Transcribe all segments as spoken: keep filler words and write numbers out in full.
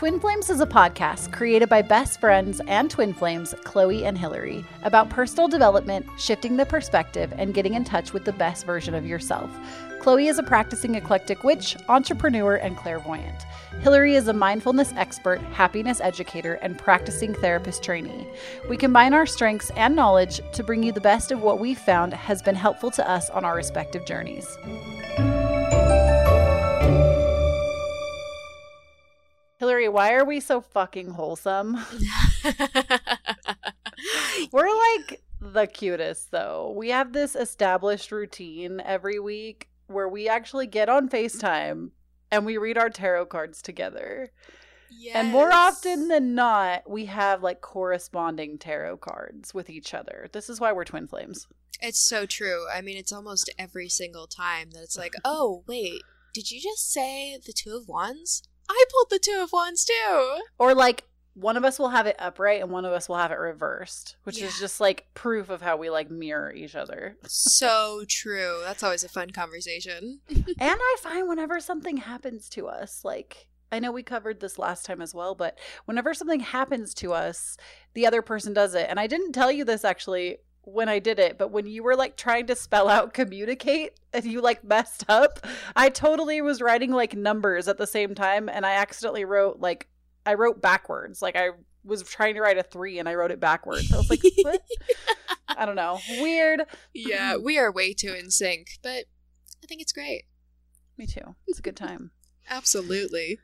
Twin Flames is a podcast created by best friends and twin flames, Chloe and Hillary, about personal development, shifting the perspective, and getting in touch with the best version of yourself. Chloe is a practicing eclectic witch, entrepreneur, and clairvoyant. Hillary is a mindfulness expert, happiness educator, and practicing therapist trainee. We combine our strengths and knowledge to bring you the best of what we've found has been helpful to us on our respective journeys. Hillary, why are we so fucking wholesome? We're like the cutest, though. We have this established routine every week where we actually get on FaceTime and we read our tarot cards together. Yes. And more often than not, we have like corresponding tarot cards with each other. This is why we're twin flames. It's so true. I mean, it's almost every single time that it's like, oh, wait, did you just say the Two of Wands? I pulled the Two of Wands too. Or like one of us will have it upright and one of us will have it reversed, which yeah. is just like proof of how we like mirror each other. So true. That's always a fun conversation. And I find whenever something happens to us, like I know we covered this last time as well, but whenever something happens to us, the other person does it. And I didn't tell you this actually when I did it, but when you were like trying to spell out communicate and you like messed up, I totally was writing like numbers at the same time and I accidentally wrote like I wrote backwards. Like I was trying to write a three and I wrote it backwards. I was like, what? I don't know. Weird. Yeah, we are way too in sync, but I think it's great. Me too. It's a good time. Absolutely.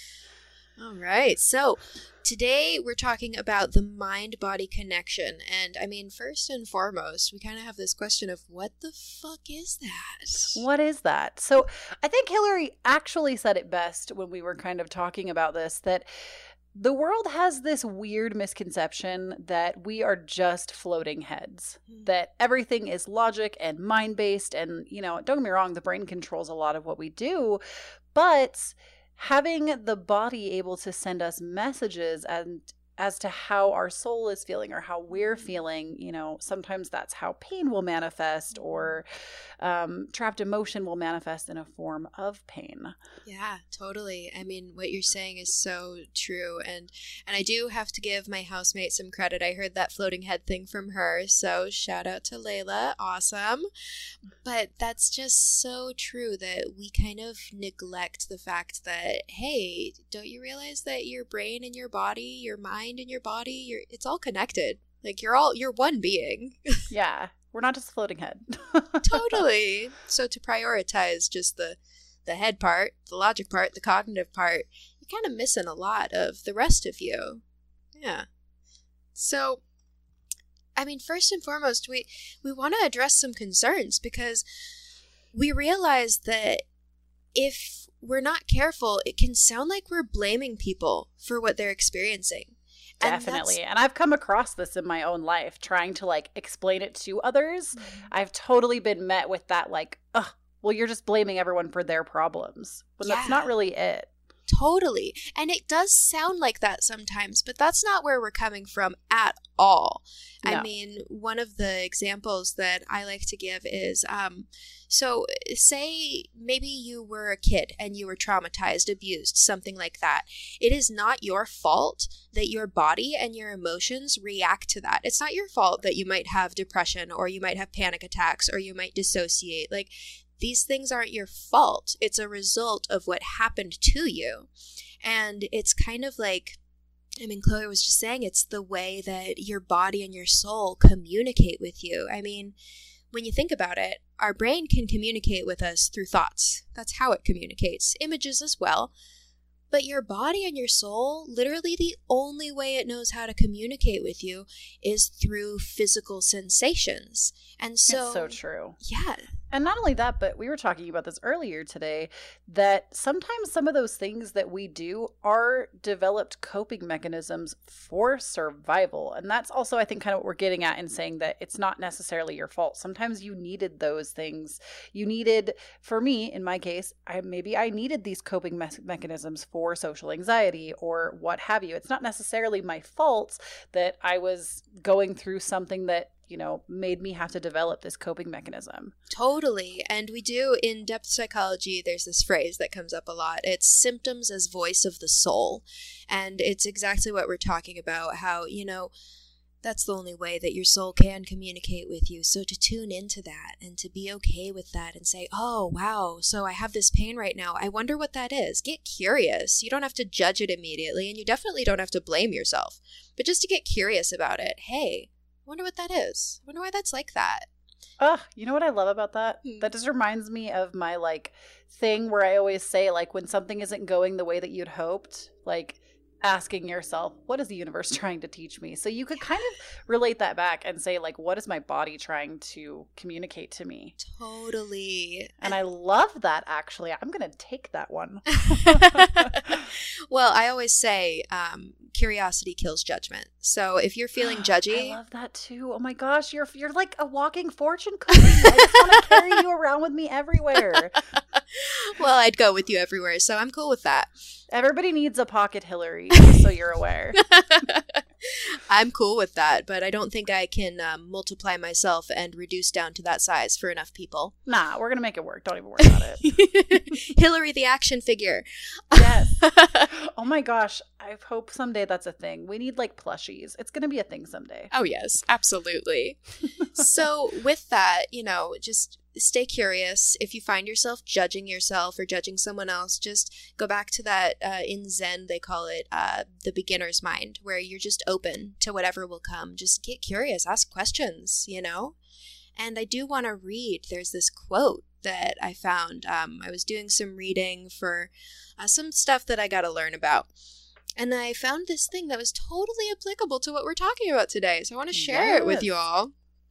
All right. So today we're talking about the mind-body connection. And I mean, first and foremost, we kind of have this question of what the fuck is that? What is that? So I think Hillary actually said it best when we were kind of talking about this, that the world has this weird misconception that we are just floating heads, mm. that everything is logic and mind-based. And, you know, don't get me wrong, the brain controls a lot of what we do, but having the body able to send us messages and as to how our soul is feeling or how we're feeling, you know, sometimes that's how pain will manifest or um, trapped emotion will manifest in a form of pain. Yeah, totally. I mean, what you're saying is so true. And, and I do have to give my housemate some credit. I heard that floating head thing from her. So shout out to Layla. Awesome. But that's just so true that we kind of neglect the fact that, hey, don't you realize that your brain and your body, your mind, in your body, you're it's all connected. Like you're all you're one being. Yeah, we're not just a floating head. Totally. So to prioritize just the the head part, the logic part, the cognitive part, you're kind of missing a lot of the rest of you. Yeah. So I mean, first and foremost, we we want to address some concerns because we realize that if we're not careful, it can sound like we're blaming people for what they're experiencing. Definitely. And, and I've come across this in my own life, trying to like explain it to others. Mm-hmm. I've totally been met with that like, ugh, well, you're just blaming everyone for their problems. When yeah. that's not really it. Totally. And it does sound like that sometimes, but that's not where we're coming from at all. No. I mean, one of the examples that I like to give is, um, so say maybe you were a kid and you were traumatized, abused, something like that. It is not your fault that your body and your emotions react to that. It's not your fault that you might have depression or you might have panic attacks or you might dissociate. Like, these things aren't your fault. It's a result of what happened to you. And it's kind of like, I mean, Chloe was just saying, it's the way that your body and your soul communicate with you. I mean, when you think about it, our brain can communicate with us through thoughts. That's how it communicates. Images as well. But your body and your soul, literally the only way it knows how to communicate with you is through physical sensations. And so... It's so true. Yeah. And not only that, but we were talking about this earlier today, that sometimes some of those things that we do are developed coping mechanisms for survival. And that's also, I think, kind of what we're getting at in saying that it's not necessarily your fault. Sometimes you needed those things. You needed, for me, in my case, I maybe I needed these coping me- mechanisms for social anxiety or what have you. It's not necessarily my fault that I was going through something that you know, made me have to develop this coping mechanism. Totally. And we do, in depth psychology, there's this phrase that comes up a lot. It's symptoms as voice of the soul. And it's exactly what we're talking about, how, you know, that's the only way that your soul can communicate with you. So to tune into that and to be okay with that and say, oh, wow, so I have this pain right now. I wonder what that is. Get curious. You don't have to judge it immediately, and you definitely don't have to blame yourself. But just to get curious about it. Hey, I wonder what that is. I wonder why that's like that. Oh, you know what I love about that? Hmm. That just reminds me of my, like, thing where I always say, like, when something isn't going the way that you'd hoped, like, asking yourself, what is the universe trying to teach me? So you could kind of relate that back and say, like, what is my body trying to communicate to me? Totally. And I love that, actually. I'm going to take that one. Well, I always say um, curiosity kills judgment. So if you're feeling judgy. I love that too. Oh my gosh, you're you're like a walking fortune cookie. I just want to carry you around with me everywhere. Well, I'd go with you everywhere, so I'm cool with that. Everybody needs a pocket Hillary, just so you're aware. I'm cool with that, but I don't think I can um, multiply myself and reduce down to that size for enough people. Nah, we're going to make it work. Don't even worry about it. Hillary the action figure. Yes. Oh my gosh. I hope someday that's a thing. We need like plushies. It's going to be a thing someday. Oh, yes, absolutely. So with that, you know, just stay curious. If you find yourself judging yourself or judging someone else, just go back to that. Uh, in Zen, they call it uh, the beginner's mind, where you're just open to whatever will come. Just get curious, ask questions, you know? And I do want to read, there's this quote that I found. Um, I was doing some reading for uh, some stuff that I got to learn about. And I found this thing that was totally applicable to what we're talking about today. So I want to share Yes. it with you all.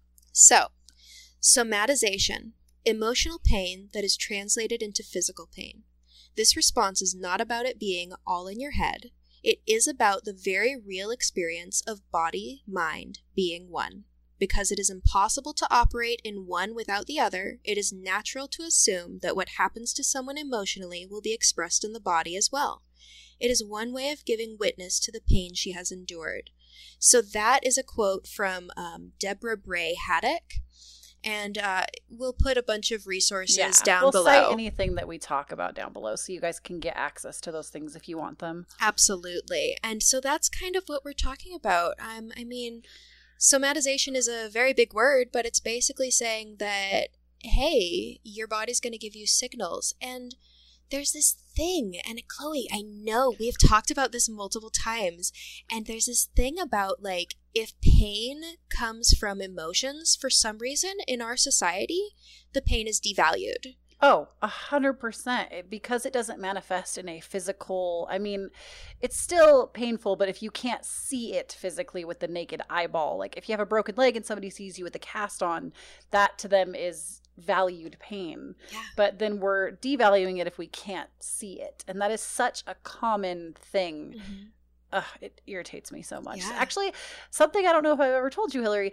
So, somatization, emotional pain that is translated into physical pain. This response is not about it being all in your head. It is about the very real experience of body, mind being one. Because it is impossible to operate in one without the other, it is natural to assume that what happens to someone emotionally will be expressed in the body as well. It is one way of giving witness to the pain she has endured. So that is a quote from um, Deborah Bray Haddock. And uh, we'll put a bunch of resources yeah, down we'll below. Cite anything that we talk about down below so you guys can get access to those things if you want them. Absolutely. And so that's kind of what we're talking about. Um, I mean, somatization is a very big word, but it's basically saying that, hey, your body's going to give you signals. And there's this thing, and Chloe, I know we've talked about this multiple times, and there's this thing about, like, if pain comes from emotions for some reason in our society, the pain is devalued. Oh, a hundred percent. Because it doesn't manifest in a physical, I mean, it's still painful, but if you can't see it physically with the naked eyeball, like if you have a broken leg and somebody sees you with a cast on, that to them is valued pain. Yeah. But then we're devaluing it if we can't see it. And that is such a common thing. Mm-hmm. Ugh, it irritates me so much. Yeah. Actually, something I don't know if I've ever told you, Hillary,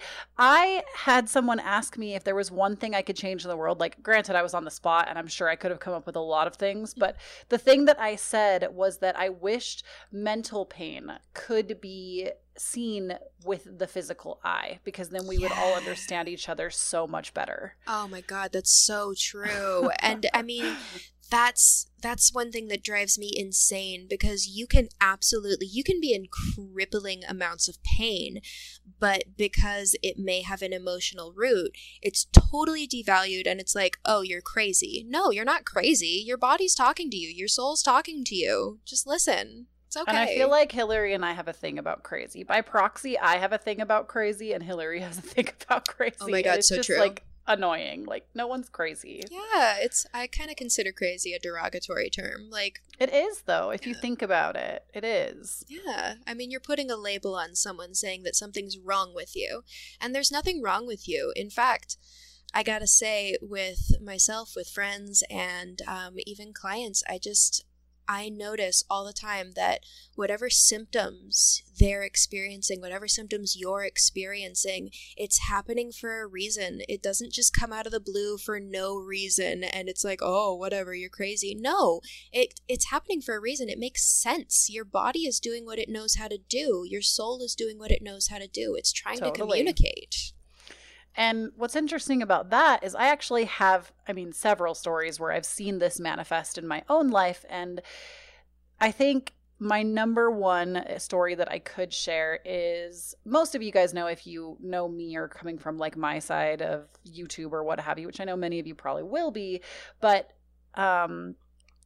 I had someone ask me if there was one thing I could change in the world. Like, granted, I was on the spot and I'm sure I could have come up with a lot of things. But the thing that I said was that I wished mental pain could be seen with the physical eye, because then we yeah. would all understand each other so much better. Oh my God, that's so true. And I mean, that's that's one thing that drives me insane, because you can absolutely, you can be in crippling amounts of pain, but because it may have an emotional root, it's totally devalued, and it's like, oh, you're crazy. No, you're not crazy. Your body's talking to you. Your soul's talking to you. Just listen. It's okay. And I feel like Hillary and I have a thing about crazy. By proxy, I have a thing about crazy, and Hillary has a thing about crazy. Oh my God, and it's so just true. Like annoying. Like, no one's crazy. Yeah, it's. I kind of consider crazy a derogatory term. Like, it is, though. If yeah. you think about it, it is. Yeah, I mean, you're putting a label on someone, saying that something's wrong with you, and there's nothing wrong with you. In fact, I gotta say, with myself, with friends, and um, even clients, I just. I notice all the time that whatever symptoms they're experiencing, whatever symptoms you're experiencing, it's happening for a reason. It doesn't just come out of the blue for no reason and it's like, oh, whatever, you're crazy. No, it it's happening for a reason. It makes sense. Your body is doing what it knows how to do. Your soul is doing what it knows how to do. It's trying Totally. to communicate. And what's interesting about that is I actually have, I mean, several stories where I've seen this manifest in my own life. And I think my number one story that I could share is, most of you guys know, if you know me or coming from like my side of YouTube or what have you, which I know many of you probably will be, but um,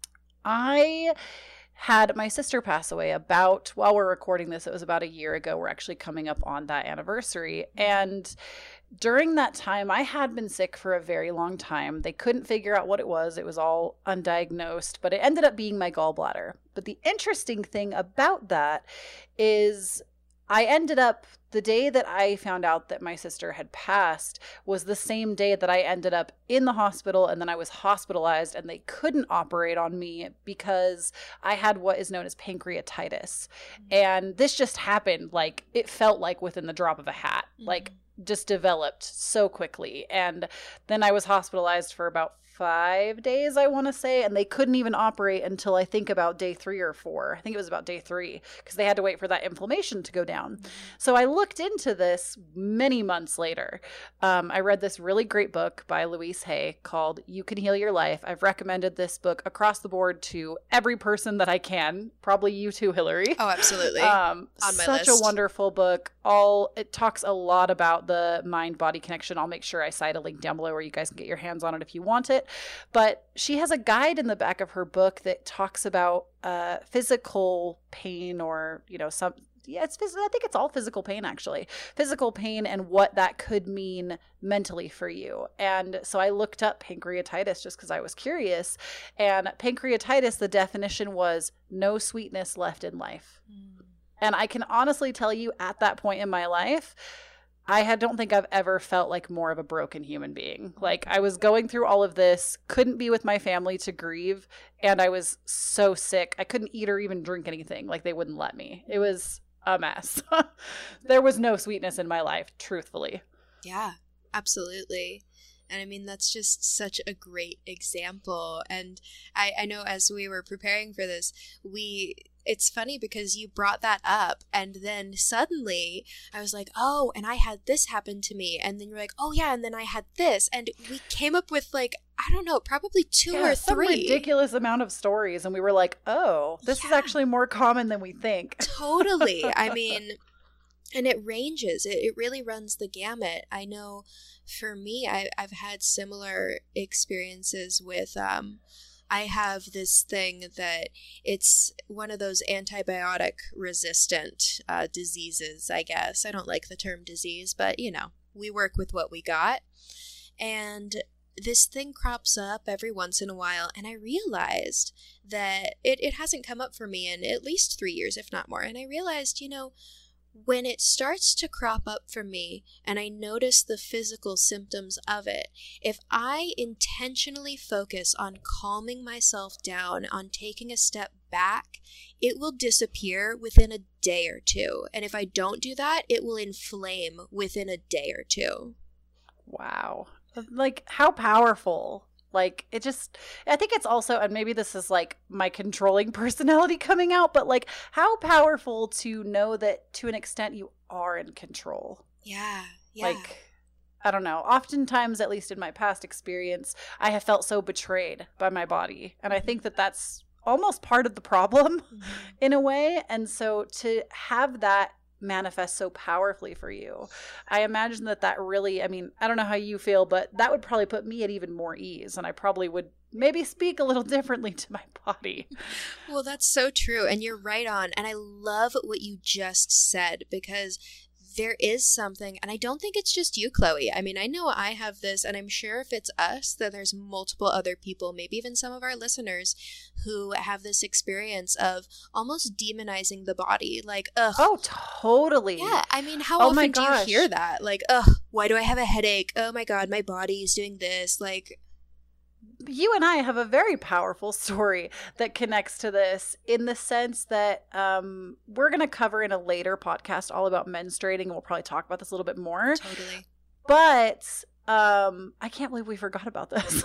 I had my sister pass away about, while we're recording this, it was about a year ago. We're actually coming up on that anniversary. And during that time, I had been sick for a very long time. They couldn't figure out what it was. It was all undiagnosed, but it ended up being my gallbladder. But the interesting thing about that is I ended up, the day that I found out that my sister had passed was the same day that I ended up in the hospital, and then I was hospitalized and they couldn't operate on me because I had what is known as pancreatitis. Mm-hmm. And this just happened, like, it felt like within the drop of a hat, mm-hmm. like just developed so quickly. And then I was hospitalized for about five days, I want to say, and they couldn't even operate until I think about day three or four. I think it was about day three because they had to wait for that inflammation to go down. Mm-hmm. So I looked into this many months later. Um, I read this really great book by Louise Hay called You Can Heal Your Life. I've recommended this book across the board to every person that I can, probably you too, Hillary. Oh, absolutely. Um, On my such list. a wonderful book. All it talks a lot about the mind-body connection. I'll make sure I cite a link down below where you guys can get your hands on it if you want it. But she has a guide in the back of her book that talks about uh, physical pain, or, you know, some, yeah, it's phys- I think it's all physical pain, actually. Physical pain and what that could mean mentally for you. And so I looked up pancreatitis just because I was curious. And pancreatitis, the definition was no sweetness left in life. Mm. And I can honestly tell you, at that point in my life, I had, don't think I've ever felt like more of a broken human being. Like, I was going through all of this, couldn't be with my family to grieve, and I was so sick. I couldn't eat or even drink anything. Like, they wouldn't let me. It was a mess. There was no sweetness in my life, truthfully. Yeah, absolutely. And I mean, that's just such a great example. And I, I know as we were preparing for this, we... it's funny because you brought that up, and then suddenly I was like, oh, and I had this happen to me. And then you're like, oh yeah, and then I had this. And we came up with, like, I don't know, probably two yeah, or some three. ridiculous amount of stories. And we were like, oh, this yeah. is actually more common than we think. Totally. I mean, and it ranges. It, it really runs the gamut. I know for me, I, I've had similar experiences with, um, I have this thing that it's one of those antibiotic resistant uh, diseases, I guess. I don't like the term disease, but, you know, we work with what we got. And this thing crops up every once in a while, and I realized that it, it hasn't come up for me in at least three years, if not more. And I realized, you know, when it starts to crop up for me and I notice the physical symptoms of it, if I intentionally focus on calming myself down, on taking a step back, it will disappear within a day or two. And if I don't do that, it will inflame within a day or two. Wow. Like, how powerful. Like, it just, I think it's also, and maybe this is like my controlling personality coming out, but like, how powerful to know that to an extent you are in control. Yeah. Yeah. Like, I don't know. Oftentimes, at least in my past experience, I have felt so betrayed by my body. And I think that that's almost part of the problem mm-hmm. in a way. And so to have that manifest so powerfully for you, I imagine that that really, I mean, I don't know how you feel, but that would probably put me at even more ease, and I probably would maybe speak a little differently to my body. Well, that's so true, and you're right on. And I love what you just said, because there is something, and I don't think it's just you, Chloe. I mean, I know I have this, and I'm sure if it's us, then there's multiple other people, maybe even some of our listeners, who have this experience of almost demonizing the body. Like, ugh. Oh, totally. Yeah. I mean, how oh often do you hear that? Like, ugh, why do I have a headache? Oh my God, my body is doing this. Like, you and I have a very powerful story that connects to this, in the sense that um, we're going to cover in a later podcast all about menstruating, and we'll probably talk about this a little bit more. Totally. But um, I can't believe we forgot about this.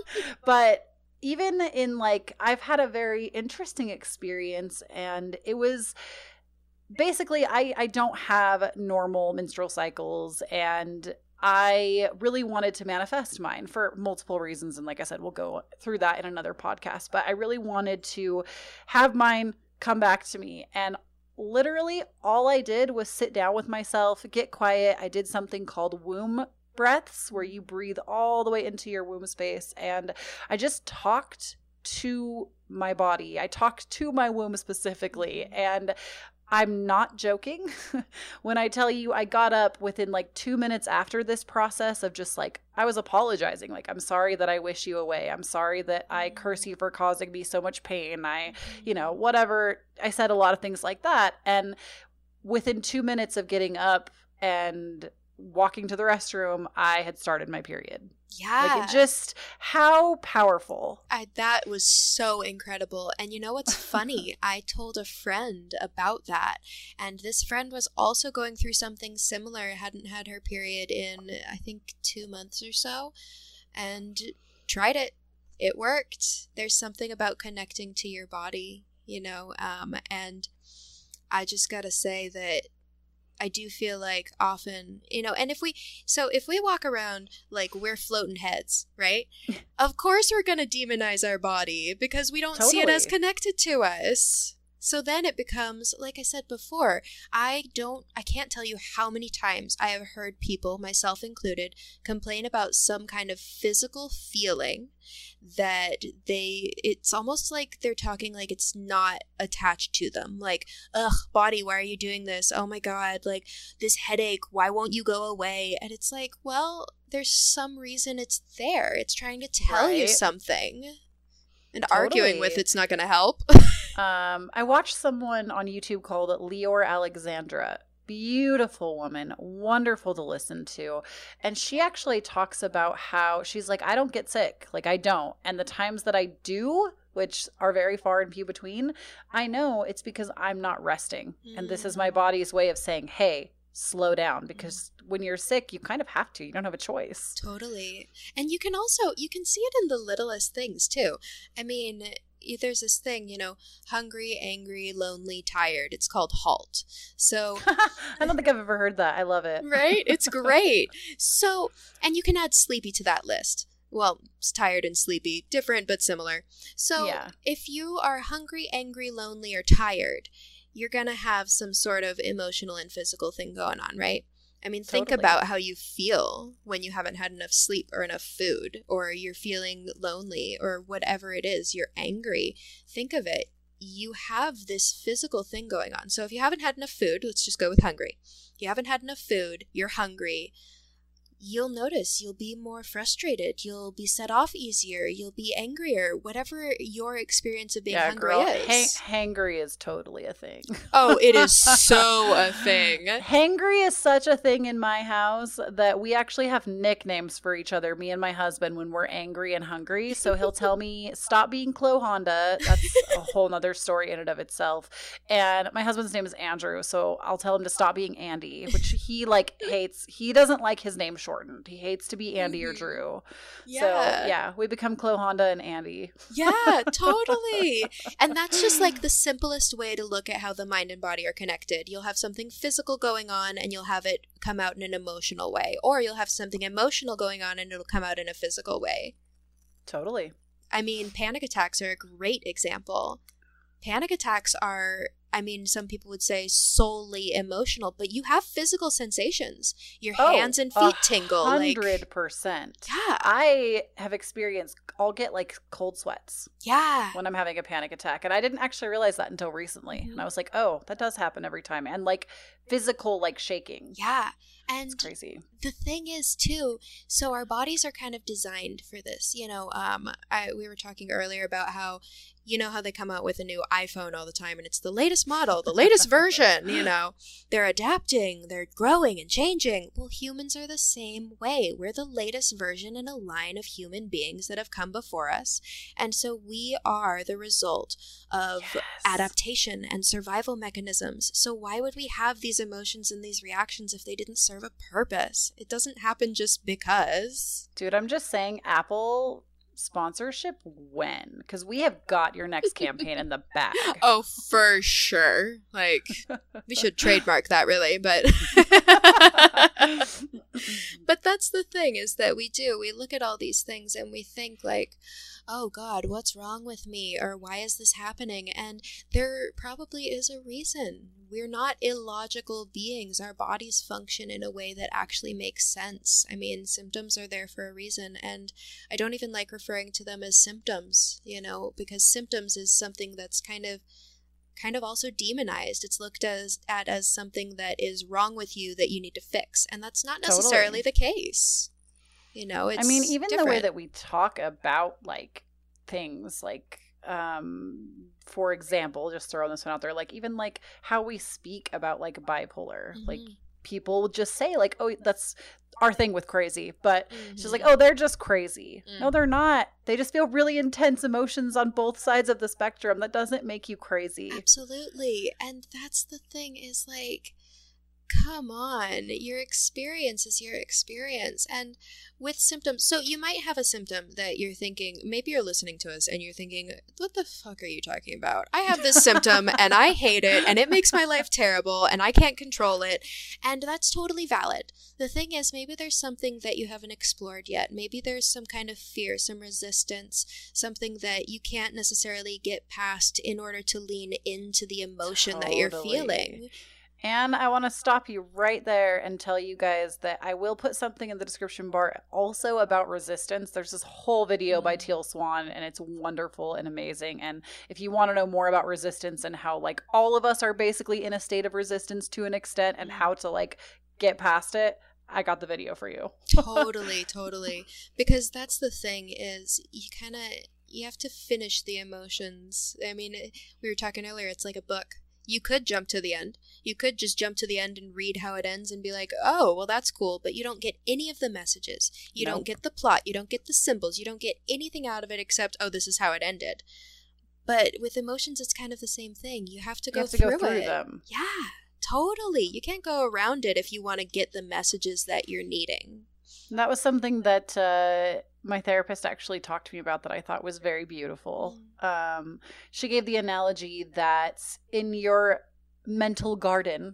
But even in, like, I've had a very interesting experience, and it was basically I, I don't have normal menstrual cycles, and I really wanted to manifest mine for multiple reasons. And like I said, we'll go through that in another podcast. But I really wanted to have mine come back to me. And literally all I did was sit down with myself, get quiet. I did something called womb breaths, where you breathe all the way into your womb space. And I just talked to my body. I talked to my womb specifically. And I'm not joking when I tell you I got up within like two minutes after this process of just like, I was apologizing. Like, I'm sorry that I wish you away. I'm sorry that I curse you for causing me so much pain. I, you know, whatever. I said a lot of things like that. And within two minutes of getting up and walking to the restroom, I had started my period. Yeah. Like, it just, how powerful. I, that was so incredible. And you know what's funny? I told a friend about that. And this friend was also going through something similar, hadn't had her period in, I think, two months or so, and tried it. It worked. There's something about connecting to your body, you know, um, and I just gotta say that I do feel like often, you know, and if we, so if we walk around like we're floating heads, right? Of course we're going to demonize our body because we don't totally. see it as connected to us. So then it becomes, like I said before, I don't, I can't tell you how many times I have heard people, myself included, complain about some kind of physical feeling that they, it's almost like they're talking like it's not attached to them. Like, ugh, body, why are you doing this? Oh my God, like this headache, why won't you go away? And it's like, well, there's some reason it's there. It's trying to tell right. you something. And totally. Arguing with it's not going to help. um, I watched someone on YouTube called Leor Alexandra. Beautiful woman, wonderful to listen to. And she actually talks about how she's like, I don't get sick. Like, I don't. And the times that I do, which are very far and few between, I know it's because I'm not resting. Mm. And this is my body's way of saying, hey, slow down, because when you're sick, you kind of have to. You don't have a choice. Totally. And you can also, you can see it in the littlest things too. I mean, there's this thing, you know, hungry, angry, lonely, tired. It's called HALT. So I don't think I've ever heard that. I love it. Right? It's great. So, and you can add sleepy to that list. Well, it's tired and sleepy, different but similar. So yeah. If you are hungry, angry, lonely, or tired, you're going to have some sort of emotional and physical thing going on, right? I mean, think totally. About how you feel when you haven't had enough sleep or enough food, or you're feeling lonely or whatever it is, you're angry. Think of it. You have this physical thing going on. So if you haven't had enough food, let's just go with hungry. You haven't had enough food, you're hungry. You'll notice you'll be more frustrated. You'll be set off easier. You'll be angrier. Whatever your experience of being yeah, hungry girl, is. Hang- hangry is totally a thing. Oh, it is so a thing. Hangry is such a thing in my house that we actually have nicknames for each other, me and my husband, when we're angry and hungry. So he'll tell me, stop being Chloe Honda. That's a whole nother story in and of itself. And my husband's name is Andrew. So I'll tell him to stop being Andy, which he like hates. He doesn't like his name short. He hates to be Andy mm-hmm. or Drew. Yeah. So, yeah, we become Chloe Honda and Andy. Yeah, totally. And that's just like the simplest way to look at how the mind and body are connected. You'll have something physical going on and you'll have it come out in an emotional way. Or you'll have something emotional going on and it'll come out in a physical way. Totally. I mean, panic attacks are a great example. Panic attacks are, I mean, some people would say solely emotional, but you have physical sensations. Your oh, hands and feet tingle. Hundred percent. Yeah. I have experienced, I'll get like cold sweats. Yeah. When I'm having a panic attack. And I didn't actually realize that until recently. Mm-hmm. And I was like, oh, that does happen every time. And like physical, like shaking. Yeah. And it's crazy. The thing is too, so our bodies are kind of designed for this. You know, um, I, we were talking earlier about how, you know how they come out with a new iPhone all the time and it's the latest model, the latest version, you know. They're adapting, they're growing and changing. Well, humans are the same way. We're the latest version in a line of human beings that have come before us. And so we are the result of yes. adaptation and survival mechanisms. So why would we have these emotions and these reactions if they didn't serve a purpose? It doesn't happen just because. Dude, I'm just saying, Apple sponsorship when? Because we have got your next campaign in the bag. Oh, for sure. Like, we should trademark that, really, but But that's the thing, is that we do. We look at all these things and we think like, oh God, what's wrong with me? Or why is this happening? And there probably is a reason. We're not illogical beings. Our bodies function in a way that actually makes sense. I mean, symptoms are there for a reason. And I don't even like referring to them as symptoms, you know, because symptoms is something that's kind of kind of also demonized. It's looked as at as something that is wrong with you that you need to fix. And that's not necessarily Totally. the case. You know, it's I mean, even different. the way that we talk about like things like, um, for example, just throwing this one out there, like even like how we speak about like bipolar, Mhm. like people will just say like, oh, that's our thing with crazy, but Mhm. she's like, oh, they're just crazy. Mm. No, they're not. They just feel really intense emotions on both sides of the spectrum. That doesn't make you crazy. Absolutely. And that's the thing, is like, come on, your experience is your experience. And with symptoms, so you might have a symptom that you're thinking, maybe you're listening to us and you're thinking, what the fuck are you talking about? I have this symptom and I hate it and it makes my life terrible and I can't control it. And that's totally valid. The thing is, maybe there's something that you haven't explored yet. Maybe there's some kind of fear, some resistance, something that you can't necessarily get past in order to lean into the emotion that you're Totally. feeling. And I want to stop you right there and tell you guys that I will put something in the description bar also about resistance. There's this whole video by Mm. Teal Swan, and it's wonderful and amazing. And if you want to know more about resistance and how like all of us are basically in a state of resistance to an extent and Mm. how to like get past it, I got the video for you. Totally, totally. Because that's the thing, is you kind of, you have to finish the emotions. I mean, we were talking earlier, it's like a book. You could jump to the end. You could just jump to the end and read how it ends and be like, oh, well, that's cool. But you don't get any of the messages. You Nope. don't get the plot. You don't get the symbols. You don't get anything out of it except, oh, this is how it ended. But with emotions, it's kind of the same thing. You have to You go have to through go through it. them. Yeah, totally. You can't go around it if you want to get the messages that you're needing. And that was something that uh, my therapist actually talked to me about that I thought was very beautiful. Um, she gave the analogy that in your mental garden,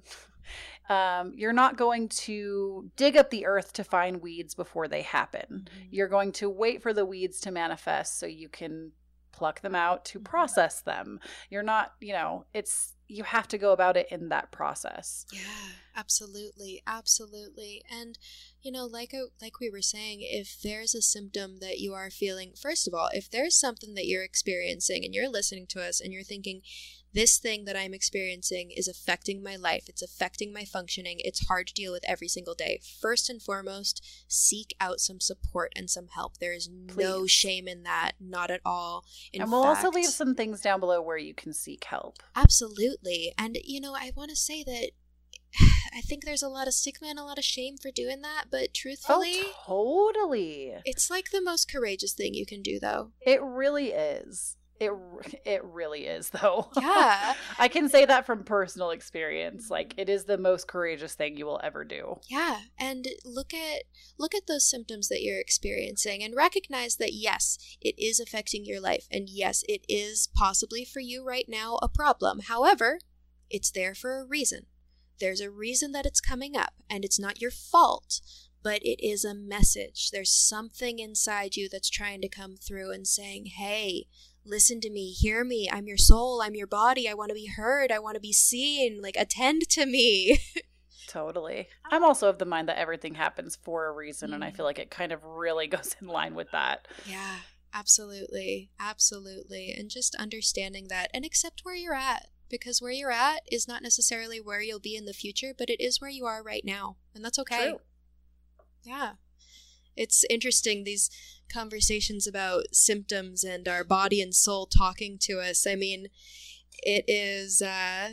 um, you're not going to dig up the earth to find weeds before they happen. You're going to wait for the weeds to manifest so you can pluck them out to process them. You're not, you know, it's, you have to go about it in that process. Yeah, absolutely, absolutely. And you know, like I, like we were saying, if there's a symptom that you are feeling, first of all, if there's something that you're experiencing and you're listening to us and you're thinking, this thing that I'm experiencing is affecting my life, it's affecting my functioning, it's hard to deal with every single day, first and foremost, seek out some support and some help. There is no Please. shame in that, not at all. In and we'll also fact- leave some things down below where you can seek help. Absolutely. And, you know, I want to say that I think there's a lot of stigma and a lot of shame for doing that, but truthfully, Oh, totally. it's like the most courageous thing you can do, though. It really is. It it really is, though. Yeah. I can say that from personal experience. Like, it is the most courageous thing you will ever do. Yeah, and look at look at those symptoms that you're experiencing and recognize that yes, it is affecting your life, and yes, it is possibly for you right now a problem. However, it's there for a reason. There's a reason that it's coming up, and it's not your fault, but it is a message. There's something inside you that's trying to come through and saying, hey, listen to me, hear me, I'm your soul, I'm your body, I want to be heard, I want to be seen, like, attend to me. Totally. I'm also of the mind that everything happens for a reason, and I feel like it kind of really goes in line with that. Yeah, absolutely, absolutely. And just understanding that and accept where you're at, because where you're at is not necessarily where you'll be in the future, but it is where you are right now, and that's okay. True. Yeah. It's interesting, these conversations about symptoms and our body and soul talking to us. I mean, it is, uh,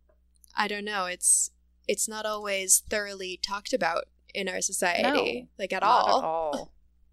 I don't know, it's it's not always thoroughly talked about in our society, No, like at Not all. at all.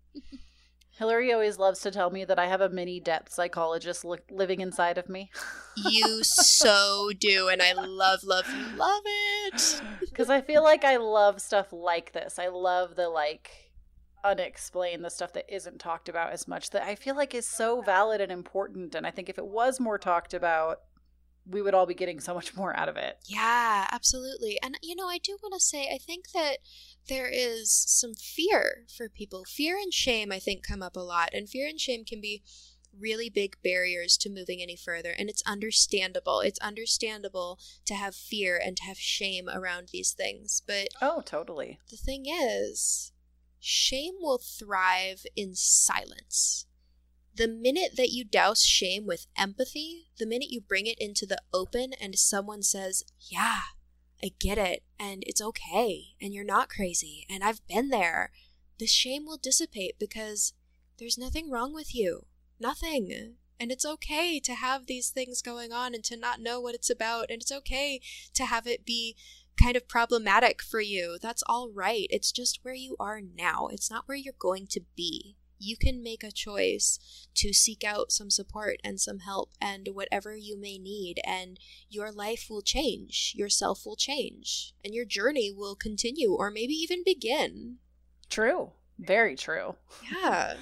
Hillary always loves to tell me that I have a mini depth psychologist li- living inside of me. You so do, and I love, love, love it. Because I feel like I love stuff like this. I love the, like, unexplained, the stuff that isn't talked about as much, that I feel like is so valid and important. And I think if it was more talked about, we would all be getting so much more out of it. Yeah, absolutely. And, you know, I do want to say, I think that there is some fear for people. Fear and shame, I think, come up a lot. And fear and shame can be really big barriers to moving any further. And it's understandable. It's understandable to have fear and to have shame around these things. But oh, totally. The thing is, shame will thrive in silence. The minute that you douse shame with empathy, the minute you bring it into the open and someone says, yeah, I get it, and it's okay, and you're not crazy, and I've been there, the shame will dissipate because there's nothing wrong with you. Nothing. And it's okay to have these things going on and to not know what it's about, and it's okay to have it be kind of problematic for you. That's all right. It's just where you are now. It's not where you're going to be. You can make a choice to seek out some support and some help and whatever you may need, and your life will change, yourself will change, and your journey will continue or maybe even begin. True. Very true. Yeah.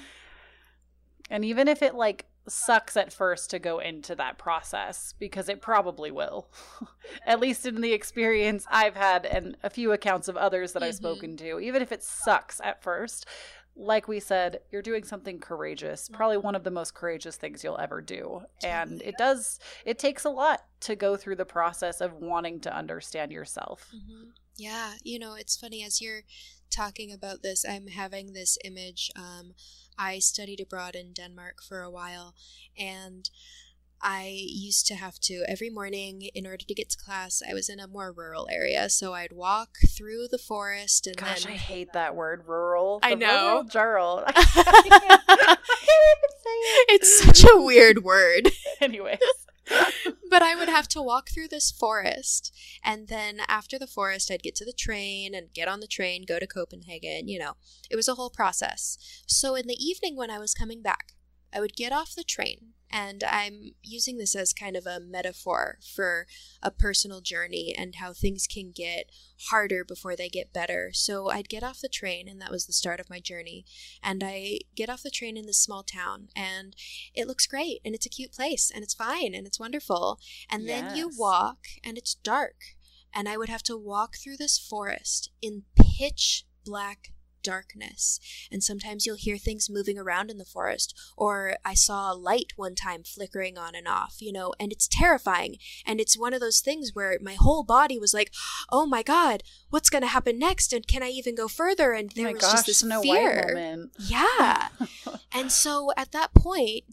And even if it like sucks at first to go into that process, because it probably will, at least in the experience I've had and a few accounts of others that mm-hmm. I've spoken to, even if it sucks at first, like we said, you're doing something courageous, probably one of the most courageous things you'll ever do. And it does, it takes a lot to go through the process of wanting to understand yourself. Mm-hmm. Yeah. You know, it's funny, as you're talking about this, I'm having this image. Um, I studied abroad in Denmark for a while, and I used to have to, every morning in order to get to class, I was in a more rural area, so I'd walk through the forest and Gosh, then... I hate that word, rural. I the know. Rural. I can't even say it. It's such a weird word. Anyways. But I would have to walk through this forest, and then after the forest, I'd get to the train and get on the train, go to Copenhagen, you know. It was a whole process. So in the evening when I was coming back, I would get off the train, and I'm using this as kind of a metaphor for a personal journey and how things can get harder before they get better. So I'd get off the train, and that was the start of my journey. And I get off the train in this small town, and it looks great, and it's a cute place, and it's fine, and it's wonderful. And yes. then you walk, and it's dark. And I would have to walk through this forest in pitch black darkness, and sometimes you'll hear things moving around in the forest, or I saw a light one time flickering on and off, you know, and it's terrifying, and it's one of those things where my whole body was like, oh my god, what's gonna happen next, and can I even go further? And there oh my was gosh, just this Snow fear. White moment. Yeah. And so at that point,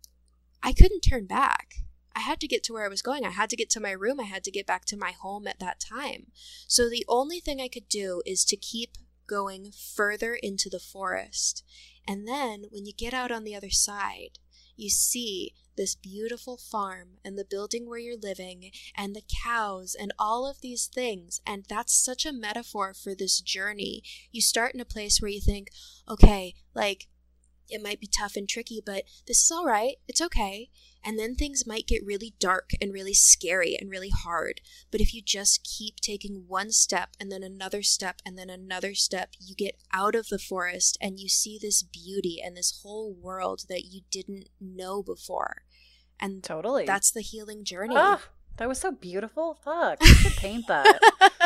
I couldn't turn back. I had to get to where I was going. I had to get to my room. I had to get back to my home at that time. So the only thing I could do is to keep going further into the forest. And then when you get out on the other side, you see this beautiful farm and the building where you're living and the cows and all of these things. And that's such a metaphor for this journey. You start in a place where you think, okay, like, it might be tough and tricky, but this is all right. It's okay. And then things might get really dark and really scary and really hard. But if you just keep taking one step and then another step and then another step, you get out of the forest and you see this beauty and this whole world that you didn't know before. And totally, that's the healing journey. Oh, that was so beautiful. Fuck, I should paint that.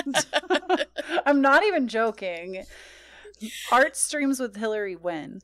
I'm not even joking. Art streams with Hillary when?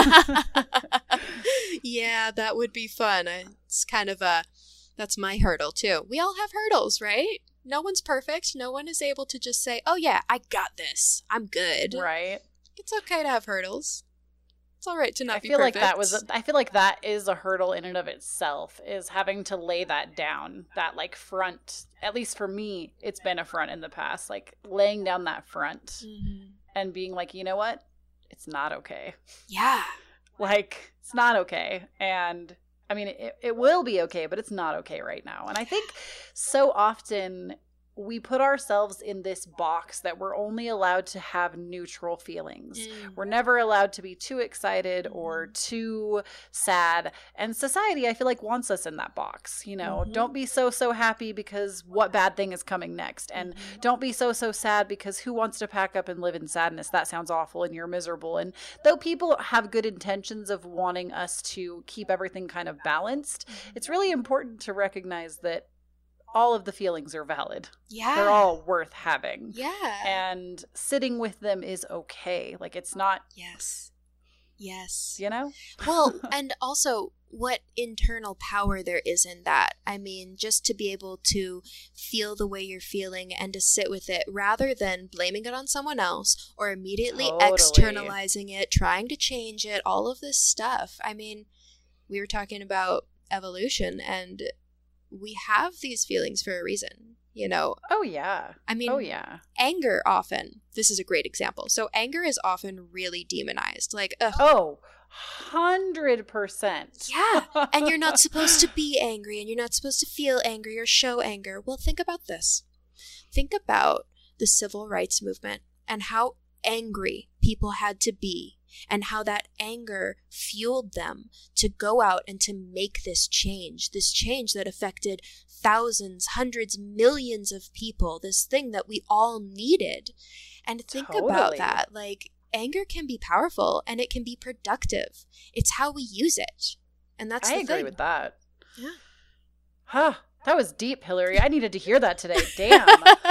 Yeah, that would be fun. It's kind of a, that's my hurdle too. We all have hurdles, right? No one's perfect. No one is able to just say, oh yeah, I got this. I'm good. Right. It's okay to have hurdles. It's all right to not I be feel perfect. like that was, a, I feel like that is a hurdle in and of itself, is having to lay that down, that like front, at least for me, it's been a front in the past, like laying down that front. Mm-hmm. And being like, you know what? It's not okay. Yeah. Like, it's not okay. And I mean, it, it will be okay, but it's not okay right now. And I think so often we put ourselves in this box that we're only allowed to have neutral feelings. Mm. We're never allowed to be too excited or too sad. And society, I feel like, wants us in that box. You know, mm-hmm. Don't be so, so happy because what bad thing is coming next? And mm-hmm. don't be so, so sad because who wants to pack up and live in sadness? That sounds awful and you're miserable. And though people have good intentions of wanting us to keep everything kind of balanced, mm-hmm. it's really important to recognize that all of the feelings are valid. Yeah. They're all worth having. Yeah. And sitting with them is okay. Like, it's not. Yes. Yes. You know? Well, and also what internal power there is in that. I mean, just to be able to feel the way you're feeling and to sit with it rather than blaming it on someone else or immediately Totally. externalizing it, trying to change it, all of this stuff. I mean, we were talking about evolution, and we have these feelings for a reason, you know? Oh, yeah. I mean, oh, yeah. anger often, this is a great example. So anger is often really demonized. Like, ugh. Oh, one hundred percent. Yeah. And you're not supposed to be angry, and you're not supposed to feel angry or show anger. Well, think about this. Think about the civil rights movement and how angry people had to be, and how that anger fueled them to go out and to make this change, this change that affected thousands, hundreds, millions of people, this thing that we all needed. And think Totally. about that. Like, anger can be powerful and it can be productive. It's how we use it. And that's I the agree thing. with that. Yeah. Huh. That was deep, Hillary. I needed to hear that today. Damn.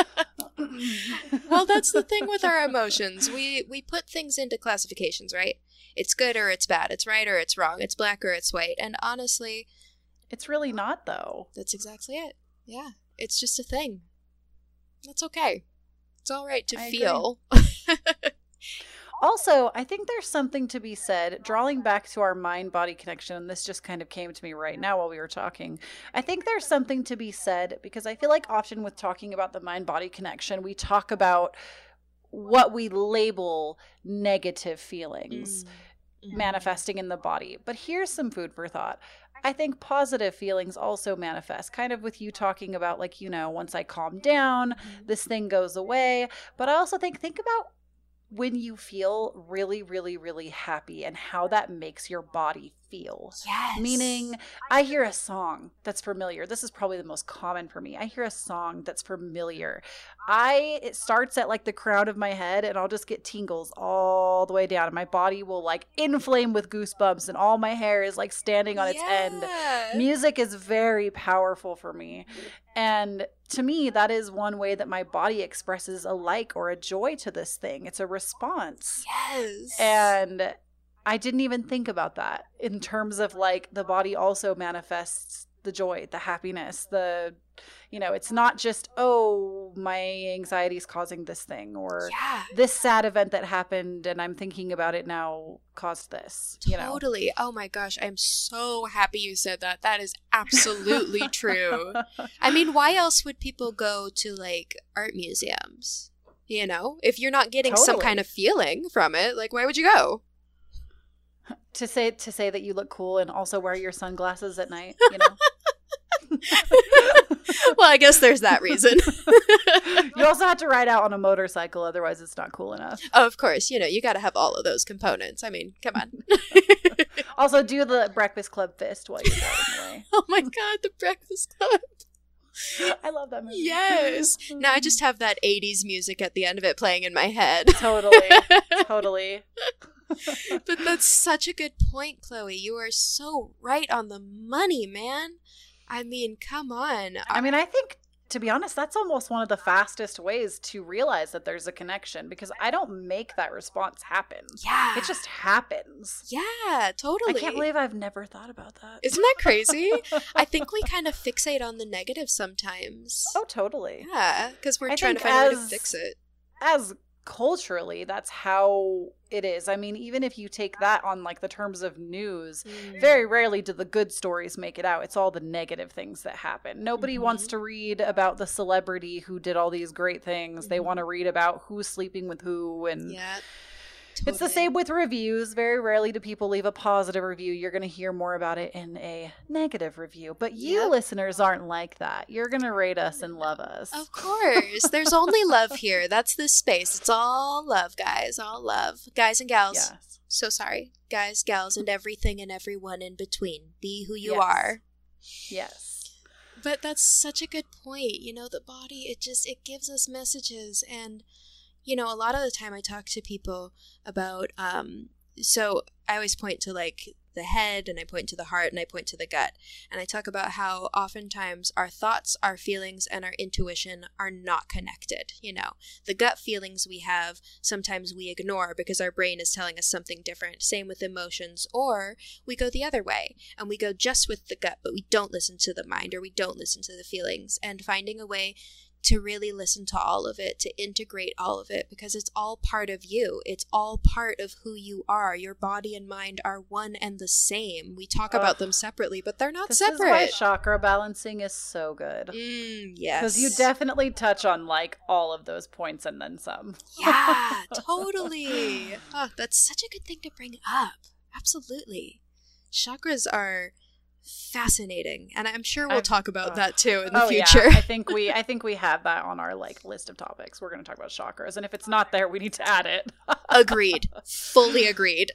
Well, that's the thing with our emotions. We we put things into classifications, right? It's good or it's bad. It's right or it's wrong. It's black or it's white. And honestly, It's really not, though. that's exactly it. Yeah. It's just a thing. That's okay. It's all right to I feel. Also, I think there's something to be said, drawing back to our mind-body connection, and this just kind of came to me right now while we were talking. I think there's something to be said, because I feel like often with talking about the mind-body connection, we talk about what we label negative feelings Mm. manifesting in the body. But here's some food for thought. I think positive feelings also manifest, kind of with you talking about, like, you know, once I calm down, this thing goes away. But I also think, think about when you feel really, really, really happy and how that makes your body feel. Yes. Meaning, I hear a song that's familiar. This is probably the most common for me. I hear a song that's familiar. I, it starts at like the crown of my head, and I'll just get tingles all the way down. And my body will like inflame with goosebumps, and all my hair is like standing on its end. Yeah. Music is very powerful for me. And to me, that is one way that my body expresses a like or a joy to this thing. It's a response. Yes. And I didn't even think about that in terms of like the body also manifests the joy, the happiness, the, you know, it's not just, oh, my anxiety is causing this thing, or yeah. this sad event that happened and I'm thinking about it now caused this, you know. Totally. Oh my gosh, I'm so happy you said that. That is absolutely true. I mean, why else would people go to like art museums? You know, if you're not getting some Totally. kind of feeling from it, like why would you go? To say to say that you look cool and also wear your sunglasses at night, you know. Well, I guess there's that reason. You also have to ride out on a motorcycle, otherwise it's not cool enough. Oh, of course, you know, you got to have all of those components. I mean, come on. Also, do the Breakfast Club fist while you're driving away. Oh my God, the Breakfast Club. I love that movie. Yes. Now I just have that eighties music at the end of it playing in my head. Totally. Totally. But that's such a good point, Chloe. You are so right on the money, man. I mean, come on. I mean, I think, to be honest, that's almost one of the fastest ways to realize that there's a connection, because I don't make that response happen. Yeah. It just happens. Yeah, totally. I can't believe I've never thought about that. Isn't that crazy? I think we kind of fixate on the negative sometimes. Oh, totally. Yeah, because we're I trying to think find a way to as- fix it. As culturally, that's how it is. I mean, even if you take that on like the terms of news, Mm. very rarely do the good stories make it out. It's all the negative things that happen. Nobody Mhm. wants to read about the celebrity who did all these great things. They Mhm. want to read about who's sleeping with who, and Yeah. it's the totally. same with reviews. Very rarely do people leave a positive review. You're going to hear more about it in a negative review. But you Yep. listeners aren't like that. You're going to rate us and love us. Of course. There's only love here. That's this space. It's all love, guys. All love. Guys and gals. Yes. So sorry. Guys, gals, and everything and everyone in between. Be who you Yes. are. Yes. But that's such a good point. You know, the body, it just, it gives us messages. And, you know, a lot of the time I talk to people about, um, so I always point to like the head, and I point to the heart, and I point to the gut. And I talk about how oftentimes our thoughts, our feelings, and our intuition are not connected. You know, the gut feelings we have, sometimes we ignore because our brain is telling us something different. Same with emotions. Or we go the other way and we go just with the gut, but we don't listen to the mind, or we don't listen to the feelings. And finding a way to really listen to all of it, to integrate all of it, because it's all part of you. It's all part of who you are. Your body and mind are one and the same. We talk Ugh. about them separately, but they're not this separate. This is why chakra balancing is so good. Mm, yes. Because you definitely touch on, like, all of those points and then some. Yeah, totally. Oh, that's such a good thing to bring up. Absolutely. Chakras are fascinating, and I'm sure we'll I've, talk about uh, that too in the oh, future. Yeah. I think we I think we have that on our like list of topics. We're going to talk about chakras, and if it's not there, we need to add it. Agreed. Fully agreed.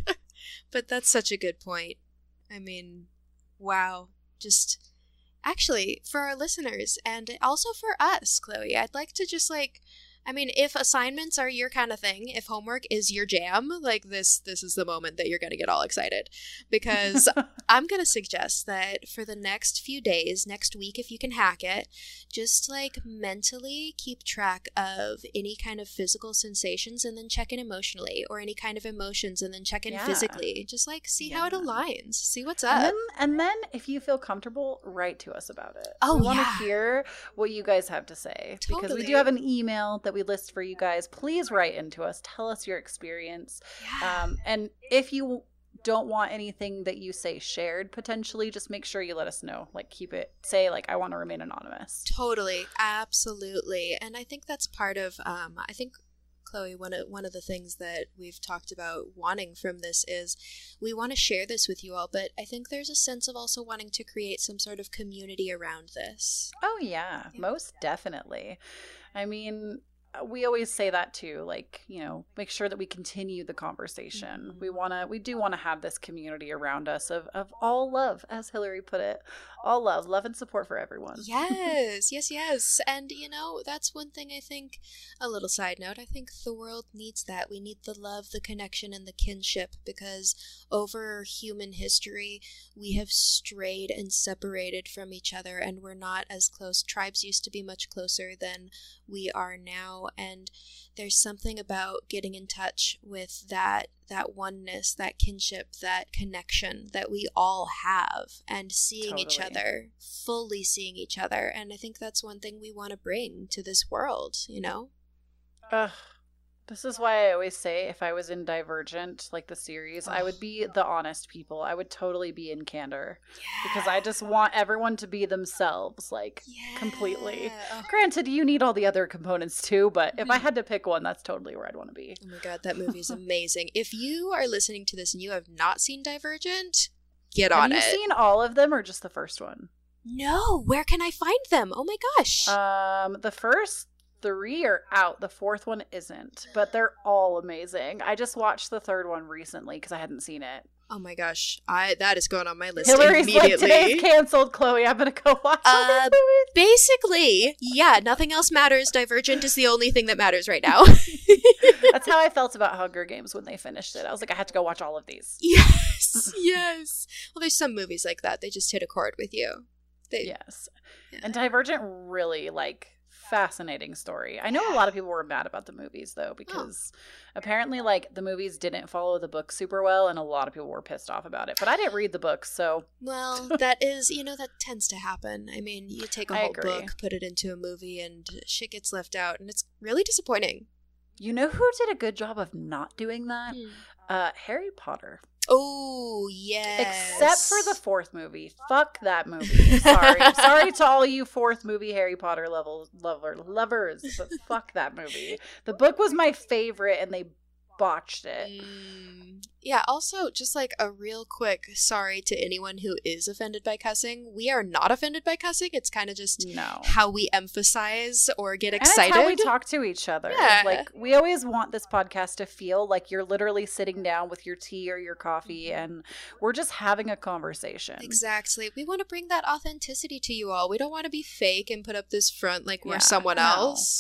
But that's such a good point. I mean, wow. Just actually, for our listeners and also for us, Chloe, I'd like to just like I mean, if assignments are your kind of thing, if homework is your jam, like this, this is the moment that you're going to get all excited, because I'm going to suggest that for the next few days, next week, if you can hack it, just like mentally keep track of any kind of physical sensations and then check in emotionally, or any kind of emotions and then check in yeah. physically. Just like see yeah. how it aligns, see what's up. And then, and then if you feel comfortable, write to us about it. Oh, we want yeah. to hear what you guys have to say, totally. Because we do have an email that we list for you guys. Please write into us. Tell us your experience. Yeah. Um, and if you don't want anything that you say shared, potentially, just make sure you let us know. Like, keep it, say, like, I want to remain anonymous. Totally. Absolutely. And I think that's part of, um, I think, Chloe, one of, one of the things that we've talked about wanting from this is we want to share this with you all, but I think there's a sense of also wanting to create some sort of community around this. Oh, yeah, yeah. Most definitely. I mean, we always say that too, like, you know, make sure that we continue the conversation. Mm-hmm. We want to, we do want to have this community around us of, of all love, as Hillary put it, all love, love and support for everyone. Yes, yes, yes. And, you know, that's one thing I think, a little side note, I think the world needs that. We need the love, the connection, and the kinship, because over human history, we have strayed and separated from each other, and we're not as close. Tribes used to be much closer than we are now. And there's something about getting in touch with that that oneness, that kinship, that connection that we all have, and seeing totally. each other, fully seeing each other. And I think that's one thing we want to bring to this world, you know? Ugh. This is why I always say if I was in Divergent, like the series, oh. I would be the honest people. I would totally be in candor. Yeah. Because I just want everyone to be themselves, like, yeah. completely. Oh. Granted, you need all the other components too, but if I had to pick one, that's totally where I'd want to be. Oh my god, that movie is amazing. If you are listening to this and you have not seen Divergent, get on it. Have you seen all of them or just the first one? No. Where can I find them? Oh my gosh. Um, the first three are out. The fourth one isn't, but they're all amazing. I just watched the third one recently because I hadn't seen it. Oh my gosh, I that is going on my list Hillary's immediately. Like, today's canceled, Chloe. I'm gonna go watch all uh, these movies. Basically, yeah, nothing else matters. Divergent is the only thing that matters right now. That's how I felt about Hunger Games when they finished it. I was like, I had to go watch all of these. Yes, yes. Well, there's some movies like that. They just hit a chord with you. They, yes, yeah. And Divergent really like. Fascinating story. I know a lot of people were mad about the movies though, because oh. apparently like the movies didn't follow the book super well, and a lot of people were pissed off about it. But I didn't read the books, so well, that is, you know, that tends to happen. I mean, you take a I whole agree. book, put it into a movie, and shit gets left out, and it's really disappointing. You know who did a good job of not doing that? Hmm. Uh, Harry Potter. Oh, yes. Except for the fourth movie. Fuck that movie. Sorry. Sorry to all you fourth movie Harry Potter level lover lovers, but fuck that movie. The book was my favorite and they botched it. Mm. Yeah, also, just like a real quick sorry to anyone who is offended by cussing. We are not offended by cussing. It's kind of just no. how we emphasize or get excited. And it's how we talk to each other. Yeah. Like, we always want this podcast to feel like you're literally sitting down with your tea or your coffee and we're just having a conversation. Exactly. We want to bring that authenticity to you all. We don't want to be fake and put up this front like we're yeah, someone no. else.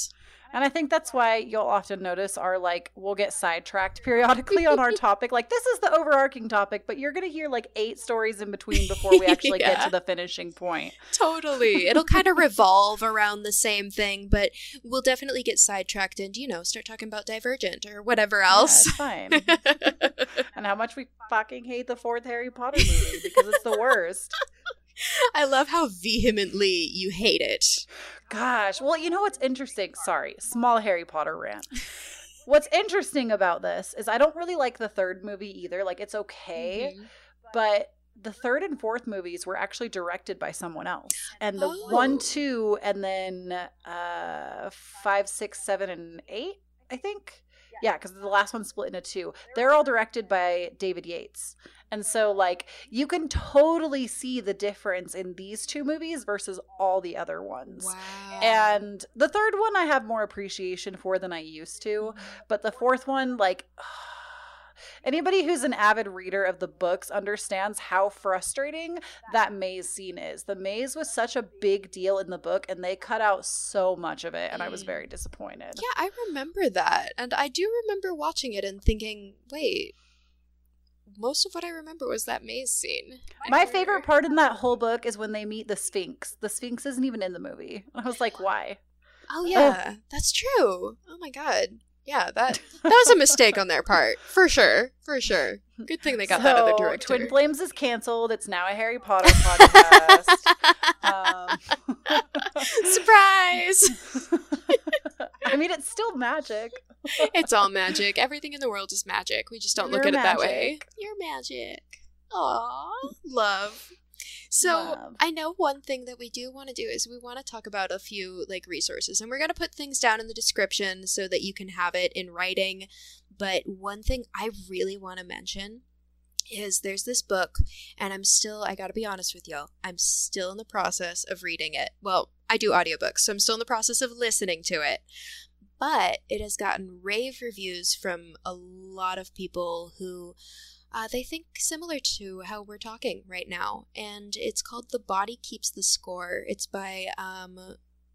And I think that's why you'll often notice our, like, we'll get sidetracked periodically on our topic. Like, this is the overarching topic, but you're going to hear like eight stories in between before we actually yeah. get to the finishing point. Totally. It'll kind of revolve around the same thing, but we'll definitely get sidetracked and, you know, start talking about Divergent or whatever else. Yeah, it's fine. And how much we fucking hate the fourth Harry Potter movie because it's the worst. I love how vehemently you hate it. Gosh. Well, you know what's interesting? Sorry. Small Harry Potter rant. What's interesting about this is I don't really like the third movie either. Like, it's okay. Mm-hmm. But the third and fourth movies were actually directed by someone else. And the oh. one, two, and then uh, five, six, seven, and eight, I think. Yeah, because the last one split into two. They're all directed by David Yates. And so, like, you can totally see the difference in these two movies versus all the other ones. Wow. And the third one I have more appreciation for than I used to. But the fourth one, like, anybody who's an avid reader of the books understands how frustrating that maze scene is. The maze was such a big deal in the book, and they cut out so much of it, and I was very disappointed. Yeah, I remember that. And I do remember watching it and thinking, wait, most of what I remember was that maze scene. My favorite part in that whole book is when they meet the Sphinx. The Sphinx isn't even in the movie. I was like, why? Oh, yeah, oh. That's true. Oh, my God. Yeah, that that was a mistake on their part. For sure. For sure. Good thing they got so, that other director. Twin Flames is canceled. It's now a Harry Potter podcast. um. Surprise! I mean, it's still magic. It's all magic. Everything in the world is magic. We just don't You're look at magic. it that way. You're magic. Aw, love. So love. I know one thing that we do want to do is we want to talk about a few like resources, and we're going to put things down in the description so that you can have it in writing. But one thing I really want to mention is there's this book, and I'm still, I gotta be honest with y'all, I'm still in the process of reading it. Well, I do audiobooks, so I'm still in the process of listening to it. But it has gotten rave reviews from a lot of people who uh, they think similar to how we're talking right now. And it's called The Body Keeps the Score. It's by, um,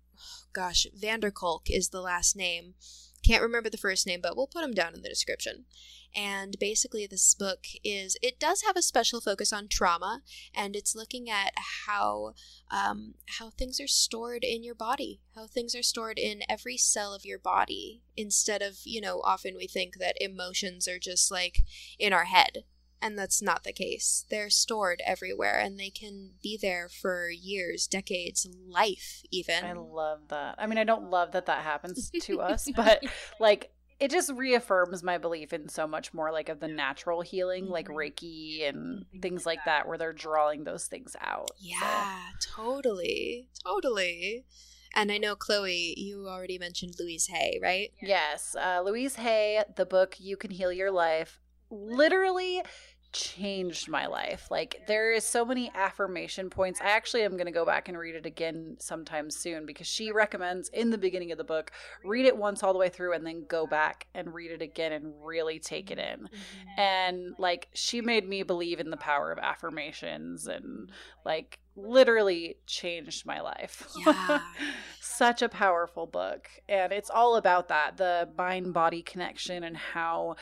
gosh, Vanderkolk is the last name. Can't remember the first name, but we'll put him down in the description. And basically this book is, it does have a special focus on trauma, and it's looking at how um, how things are stored in your body, how things are stored in every cell of your body, instead of, you know, often we think that emotions are just like in our head. And that's not the case. They're stored everywhere, and they can be there for years, decades, life even. I love that. I mean, I don't love that that happens to us, but like it just reaffirms my belief in so much more like of the natural healing, like Reiki and things like that, where they're drawing those things out. Yeah, so. totally. Totally. And I know, Chloe, you already mentioned Louise Hay, right? Yes. Uh, Louise Hay, the book You Can Heal Your Life, literally changed my life. Like, there is so many affirmation points. I actually am going to go back and read it again sometime soon, because she recommends in the beginning of the book, read it once all the way through and then go back and read it again and really take it in. Mm-hmm. And like, she made me believe in the power of affirmations, and like literally changed my life. Yeah. Such a powerful book. And it's all about that, the mind-body connection, and how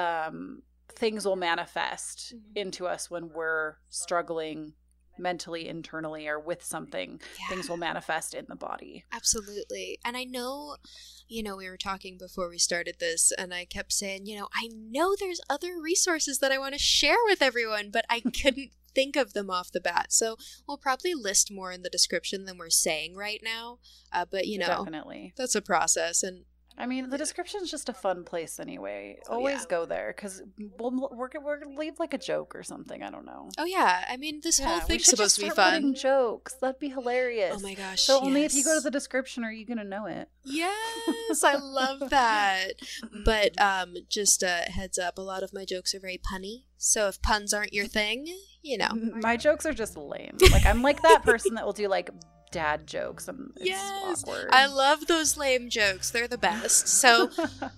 um things will manifest mm-hmm. into us when we're struggling mentally, internally, or with something. Yeah. Things will manifest in the body. Absolutely. And I know, you know, we were talking before we started this, and I kept saying, you know, I know there's other resources that I want to share with everyone, but I couldn't think of them off the bat. So we'll probably list more in the description than we're saying right now. Uh, but, you know, definitely, that's a process. And I mean, the description's just a fun place anyway. Always yeah. go there, because we'll, we're, we're going to leave like a joke or something. I don't know. Oh, yeah. I mean, this yeah, whole thing's supposed to be fun. Jokes. That'd be hilarious. Oh, my gosh. So yes. only if you go to the description are you going to know it. Yes. I love that. But um, just a heads up, a lot of my jokes are very punny. So if puns aren't your thing, you know. My jokes are just lame. Like, I'm like that person that will do like dad jokes, and it's yes. awkward. I love those lame jokes. They're the best. So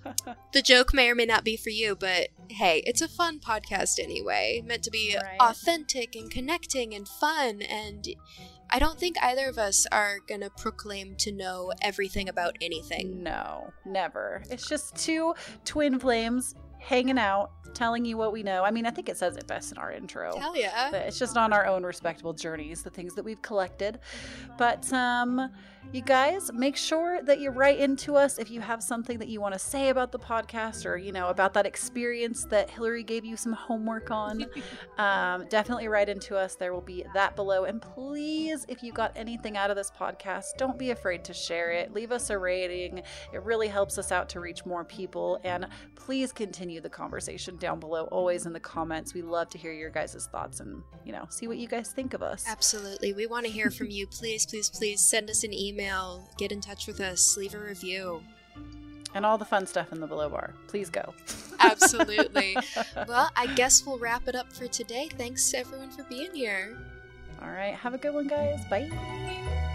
the joke may or may not be for you, but hey, it's a fun podcast anyway, meant to be right. authentic and connecting and fun. And I don't think either of us are gonna proclaim to know everything about anything. No, never. It's just two twin flames hanging out, telling you what we know. I mean, I think it says it best in our intro. Hell yeah. But it's just on our own respectable journeys, the things that we've collected. But um, you guys, make sure that you write into us if you have something that you want to say about the podcast, or, you know, about that experience that Hillary gave you some homework on. um, definitely write into us. There will be that below. And please, if you got anything out of this podcast, don't be afraid to share it. Leave us a rating. It really helps us out to reach more people. And please continue the conversation down below, always in the comments. We love to hear your guys' thoughts and, you know, see what you guys think of us. Absolutely. We want to hear from you. Please, please, please send us an email, get in touch with us, leave a review. And all the fun stuff in the below bar. Please go. Absolutely. Well, I guess we'll wrap it up for today. Thanks to everyone for being here. All right. Have a good one, guys. Bye.